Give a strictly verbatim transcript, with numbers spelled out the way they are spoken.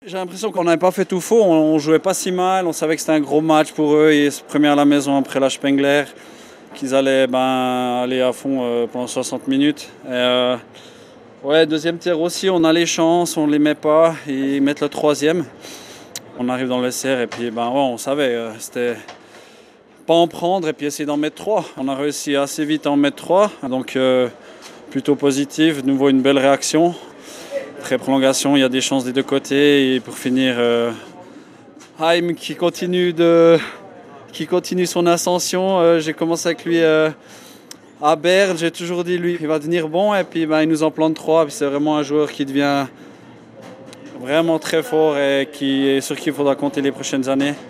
J'ai l'impression qu'on n'avait pas fait tout faux, on, on jouait pas si mal, on savait que c'était un gros match pour eux, et se premier à la maison après la Spengler, qu'ils allaient ben, aller à fond euh, pendant soixante minutes. Et, euh, ouais, deuxième tir aussi, on a les chances, on les met pas, et ils mettent le troisième. On arrive dans le S R et puis ben, ouais, on savait, euh, c'était pas en prendre et puis essayer d'en mettre trois. On a réussi assez vite à en mettre trois, donc euh, plutôt positif, de nouveau une belle réaction. Après prolongation, il y a des chances des deux côtés et pour finir, euh, Haim qui continue, de, qui continue son ascension. Euh, j'ai commencé avec lui euh, à Berne, j'ai toujours dit lui il va devenir bon et puis ben, il nous en plante trois. C'est vraiment un joueur qui devient vraiment très fort et qui, sur qui il faudra compter les prochaines années.